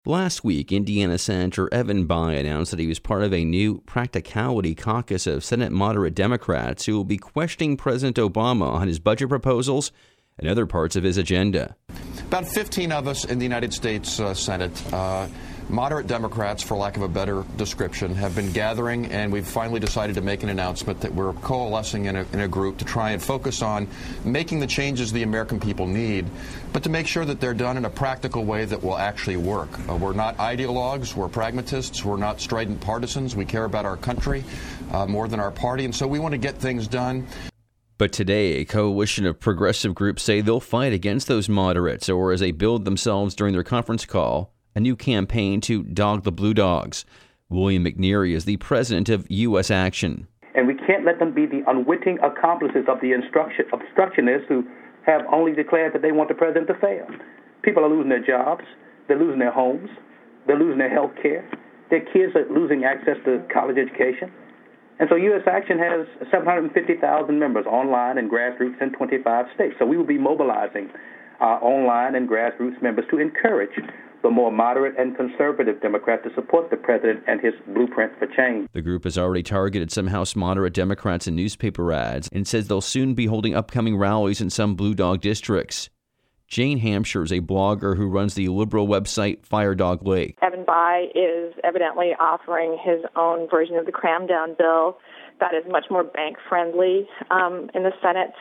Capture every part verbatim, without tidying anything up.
Last week, Indiana Senator Evan Bayh announced that he was part of a new practicality caucus of Senate moderate Democrats who will be questioning President Obama on his budget proposals and other parts of his agenda. About fifteen of us in the United States uh, Senate, uh, moderate Democrats, for lack of a better description, have been gathering, and we've finally decided to make an announcement that we're coalescing in a, in a group to try and focus on making the changes the American people need, but to make sure that they're done in a practical way that will actually work. Uh, we're not ideologues, we're pragmatists, we're not strident partisans. We care about our country uh, more than our party, and so we want to get things done. But today, a coalition of progressive groups say they'll fight against those moderates, or as they billed themselves during their conference call, a new campaign to dog the blue dogs. William McNeary is the president of U S Action. And we can't let them be the unwitting accomplices of the instruction, obstructionists who have only declared that they want the president to fail. People are losing their jobs. They're losing their homes. They're losing their health care. Their kids are losing access to college education. And so U S Action has seven hundred fifty thousand members online and grassroots in twenty-five states. So we will be mobilizing our online and grassroots members to encourage the more moderate and conservative Democrats to support the president and his blueprint for change. The group has already targeted some House moderate Democrats in newspaper ads and says they'll soon be holding upcoming rallies in some blue dog districts. Jane Hampshire is a blogger who runs the liberal website Fire Dog Lake. Evan Bayh is evidently offering his own version of the cram-down bill that is much more bank-friendly um, in the Senate.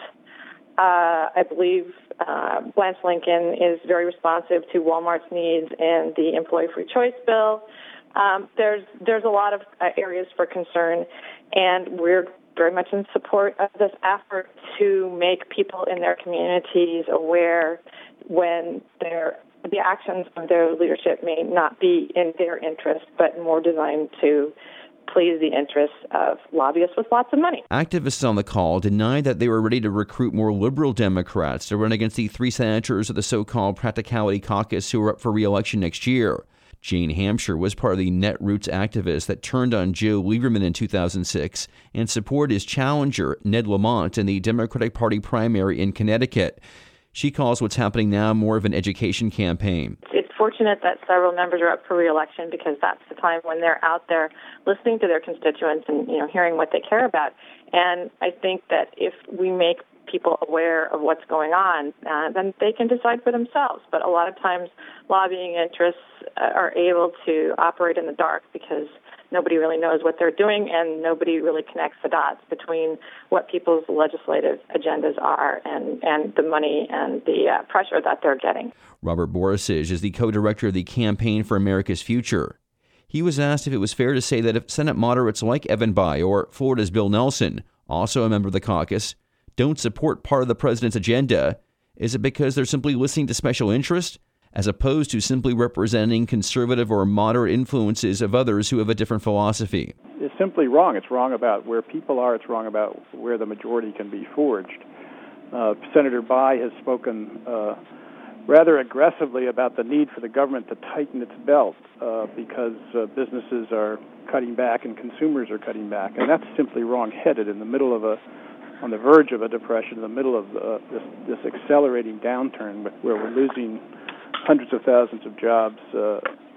Uh, I believe uh, Blanche Lincoln is very responsive to Walmart's needs in the employee free choice bill. Um, there's there's a lot of uh, areas for concern, and we're very much in support of this effort to make people in their communities aware when their the actions of their leadership may not be in their interest, but more designed to please the interests of lobbyists with lots of money. Activists on the call denied that they were ready to recruit more liberal Democrats to run against the three senators of the so-called Practicality Caucus who are up for re-election next year. Jane Hampshire was part of the Netroots activists that turned on Joe Lieberman in two thousand six and supported his challenger, Ned Lamont, in the Democratic Party primary in Connecticut. She calls what's happening now more of an education campaign. It's fortunate that several members are up for re-election because that's the time when they're out there listening to their constituents and, you know, hearing what they care about. And I think that if we make people aware of what's going on, uh, then they can decide for themselves. But a lot of times lobbying interests uh, are able to operate in the dark because nobody really knows what they're doing and nobody really connects the dots between what people's legislative agendas are and, and the money and the uh, pressure that they're getting. Robert Borisig is the co-director of the Campaign for America's Future. He was asked if it was fair to say that if Senate moderates like Evan Bayh or Florida's Bill Nelson, also a member of the caucus, don't support part of the president's agenda, is it because they're simply listening to special interest, as opposed to simply representing conservative or moderate influences of others who have a different philosophy? It's simply wrong. It's wrong about where people are. It's wrong about where the majority can be forged. Uh, Senator Bayh has spoken uh, rather aggressively about the need for the government to tighten its belt uh, because uh, businesses are cutting back and consumers are cutting back, and that's simply wrong-headed in the middle of a on the verge of a depression, in the middle of uh, this, this accelerating downturn where we're losing hundreds of thousands of jobs uh,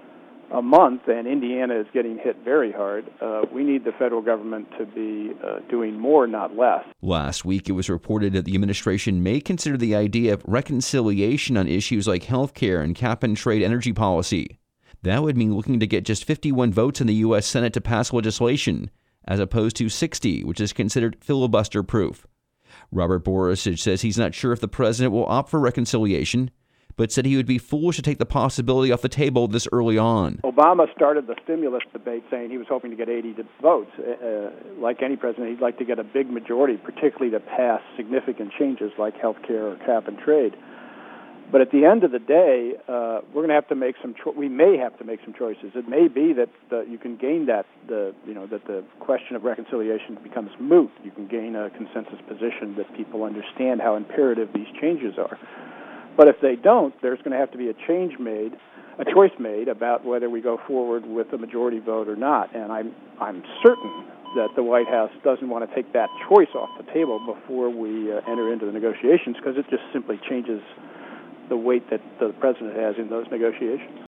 a month, and Indiana is getting hit very hard. Uh, we need the federal government to be uh, doing more, not less. Last week, it was reported that the administration may consider the idea of reconciliation on issues like health care and cap-and-trade energy policy. That would mean looking to get just fifty-one votes in the U S Senate to pass legislation, as opposed to sixty, which is considered filibuster-proof. Robert Borisig says he's not sure if the president will opt for reconciliation, but said he would be foolish to take the possibility off the table this early on. Obama started the stimulus debate saying he was hoping to get eighty votes. Uh, like any president, he'd like to get a big majority, particularly to pass significant changes like health care or cap and trade. But at the end of the day, uh, we're going to have to make some. Cho- we may have to make some choices. It may be that uh, you can gain that the you know that the question of reconciliation becomes moot. You can gain a consensus position that people understand how imperative these changes are. But if they don't, there's going to have to be a change made, a choice made about whether we go forward with a majority vote or not. And I'm I'm certain that the White House doesn't want to take that choice off the table before we uh, enter into the negotiations, because it just simply changes the weight that the president has in those negotiations.